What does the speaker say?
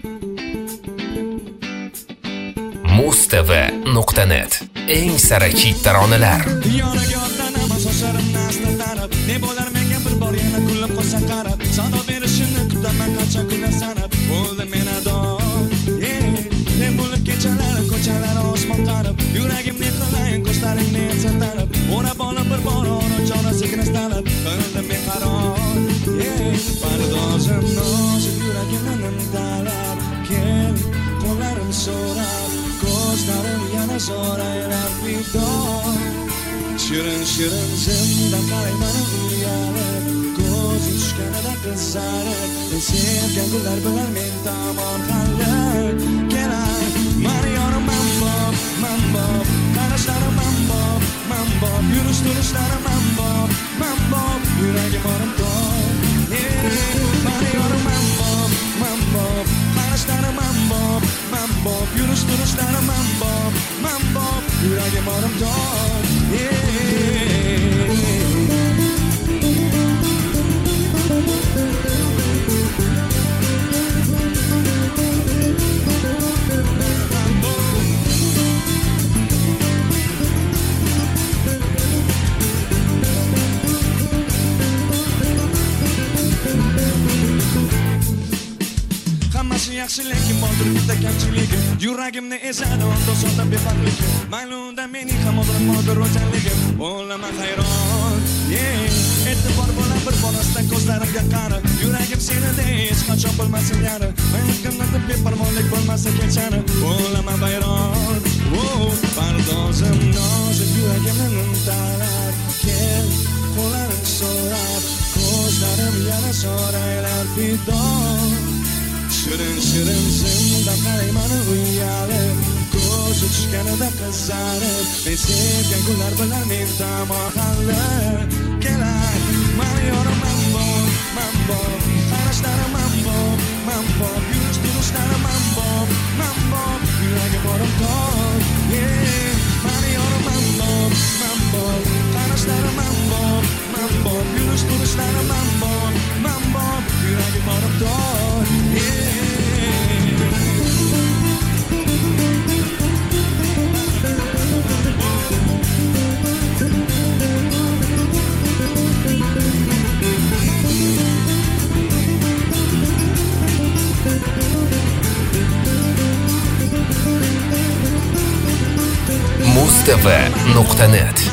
mustv.net eng sara hit taronalar. Yoniga otlanaman sochlarimni asta-tarab, ne bo'lar menga bir bor yana kullab qolsa qarab, sado berishini kutaman qancha kunlar sanab, bo'ldi men ado. Men bo'lib kechalar ko'chalar osmon qarab, yuragimni qilayin ko'zlaringni satarab, o'rab olib bir bor ona sekin astalab, qildim men qaror. Pardozim nozik yuragimni talab, kel qo'llarim so'rab, ko'zlarim yana so'raylar fido. Shirin zimdan qarayman uyalib, ko'zim tushganida qizarib, sevgan gullar bilan men tomon qalib kelay. Mani yorim mambo, qarashlarim mambo, yurish-turishlarim mambo, yuragim orim to'y. Mani yorim mambo, qarashlarim mambo, yurish-turishlarim mambo, yuragim orim to'y. Hammasi yaxshi lekin bordir bitta kamchiligi, yuragimni ezadi onda sonda befarqligi. Mayli unda mening ham modir o'jarligim, o'laman hayron. E'tibor bo'la bir borasdan ko'zlarimga qarab, yuragim senida hech qachon bo'lmasin yari. Men qanday beparvolik bo'lmasa kechani, o'laman bayron. Pardozim nozik yuragimni talab, kel qo'llarim so'rab, ko'zlarim yana so'raylar fido. Shirin zimdan qarayman uyalib, ko'zi tushganida qizarib, men sevgan gullar bilan men tomon qalib kelay. Mani yorim mambo, qarashlarim mambo, yurish-turishlarim mambo, yuragim orim to'y. Mani yorim mambo, qarashlarim mambo, yurish-turishlarim mambo, yuragim orim to'y. mustv.net